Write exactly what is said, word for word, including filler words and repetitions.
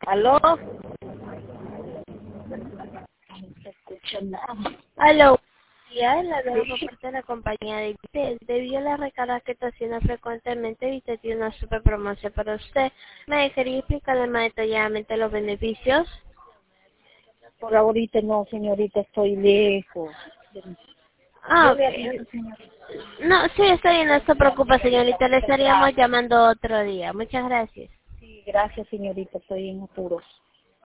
¿Aló? No se escucha nada. Aló, ya la veo por parte de la compañía de usted. Debido a las recargas que está haciendo frecuentemente, usted tiene una super promoción para usted. ¿Me dejaría explicarle más detalladamente los beneficios? Por ahorita no, señorita, estoy lejos. Ah, Yo ok. le aviso, señorita. No, sí, está bien, no se preocupe, señorita. Le estaríamos llamando otro día. Muchas gracias. Sí, gracias, señorita, estoy en apuros.